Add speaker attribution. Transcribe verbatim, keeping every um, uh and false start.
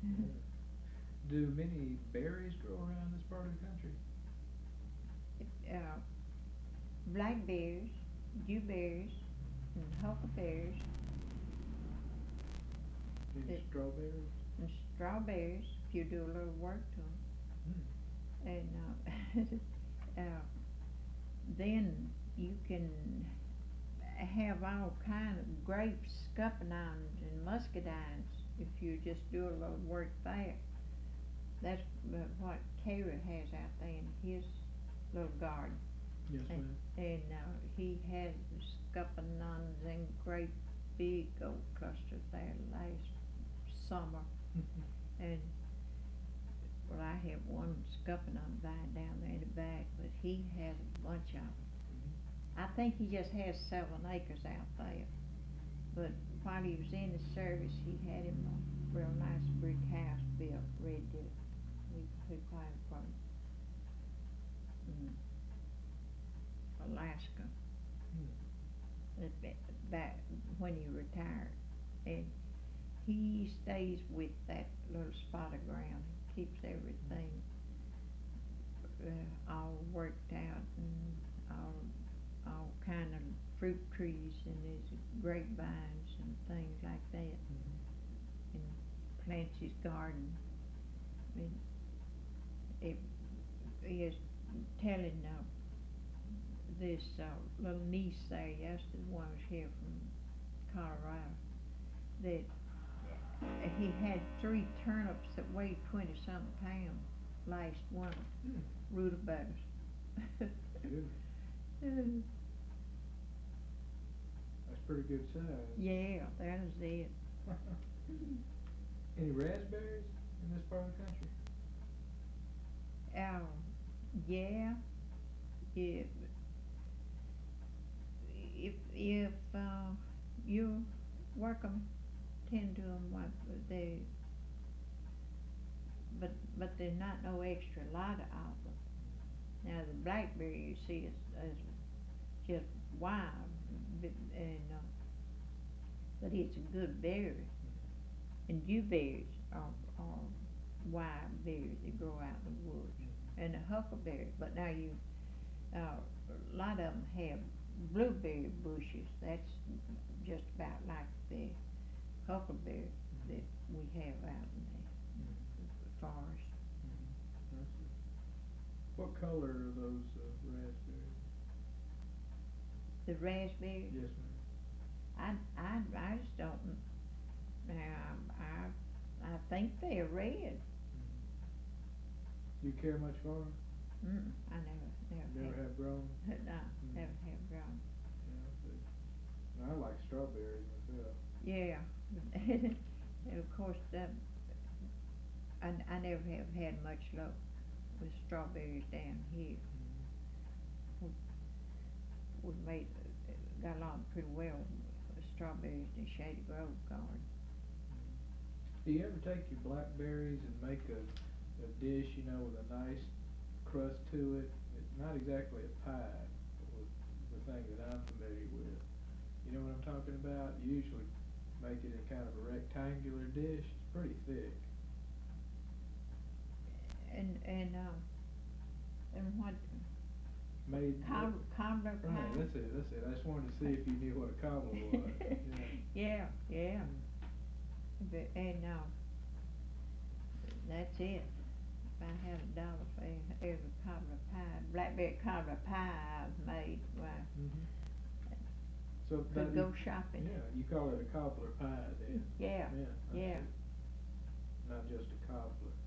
Speaker 1: Do many berries grow around this part of the country?
Speaker 2: uh, blackberries, dewberries, and huckleberries,
Speaker 1: Any
Speaker 2: It-
Speaker 1: strawberries?
Speaker 2: and strawberries, if you do a little work to them.
Speaker 1: Hmm.
Speaker 2: And uh, uh, then you can have all kind of grapes, scuppernines, and muscadines if you just do a little work there. That's uh, what Terry has out there in his little garden.
Speaker 1: Yes,
Speaker 2: And,
Speaker 1: ma'am.
Speaker 2: and uh, he had scuppernines and great big old clusters there last summer. And well, I have one scuppernine vine down there in the back, but he has a bunch of them. I think he just has seven acres out there. But while he was in the service, he had him a real nice brick house built, ready to, we we bought him from mm, Alaska.
Speaker 1: Hmm.
Speaker 2: That- that- Back when he retired, and he stays with that little spot of ground, keeps everything uh, all worked out and all all kind of fruit trees and there's grapevines and things like that,
Speaker 1: Mhm.
Speaker 2: and plants his garden. And it, he is telling uh, this uh, little niece there yesterday, one was here from Colorado, that he had three turnips that weighed twenty something pounds last winter,
Speaker 1: Hmm.
Speaker 2: rutabagas.
Speaker 1: Good. That's pretty good size.
Speaker 2: Yeah, that is it.
Speaker 1: Any raspberries in this part of the country?
Speaker 2: Um, yeah, if, if, if, uh, you work 'em, tend to 'em, what, they, but, but there's not no extra lot of them. Now, the blackberry, you see, is, is just wild, b- and, uh, but it's a good berry. And dewberries are, are wild berries that grow out in the woods, and the huckleberry, but now you, uh, a lot of them have blueberry bushes, that's just about like the huckleberry that we have out in the forest.
Speaker 1: Mhm. I see. What color are those uh, raspberries?
Speaker 2: The raspberries,
Speaker 1: Yes, ma'am.
Speaker 2: I, I, I just don't, now, I, I think they're red.
Speaker 1: Mhm. Do you care much for them?
Speaker 2: Mm, I never, never
Speaker 1: Never
Speaker 2: have,
Speaker 1: have grown?
Speaker 2: no,
Speaker 1: Mm.
Speaker 2: never have grown.
Speaker 1: Yeah, I see. I like strawberries myself.
Speaker 2: Yeah, and of course, um, I, I never have had much luck with strawberries down here.
Speaker 1: Mhm.
Speaker 2: We made, got along pretty well with strawberries in Shady Grove garden.
Speaker 1: Do you ever take your blackberries and make a, a dish, you know, with a nice crust to it? It's not exactly a pie, but with the thing that I'm familiar with. You know what I'm talking about? You usually make it in kind of a rectangular dish. It's pretty thick.
Speaker 2: And, and, um, and what,
Speaker 1: Made.
Speaker 2: cob- cobbler pie?
Speaker 1: Right, that's it, that's it. I just wanted to see if you knew what a cobbler was. Yeah.
Speaker 2: Yeah, yeah, but, and, uh, that's it. If I had a dollar for every, every cobbler pie, blackberry cobbler pie I've made, why,
Speaker 1: Mhm. So
Speaker 2: could
Speaker 1: that
Speaker 2: go
Speaker 1: you-
Speaker 2: shopping.
Speaker 1: Yeah, you call it a cobbler pie then?
Speaker 2: Yeah,
Speaker 1: Yeah. I
Speaker 2: yeah.
Speaker 1: see. Not just a cobbler.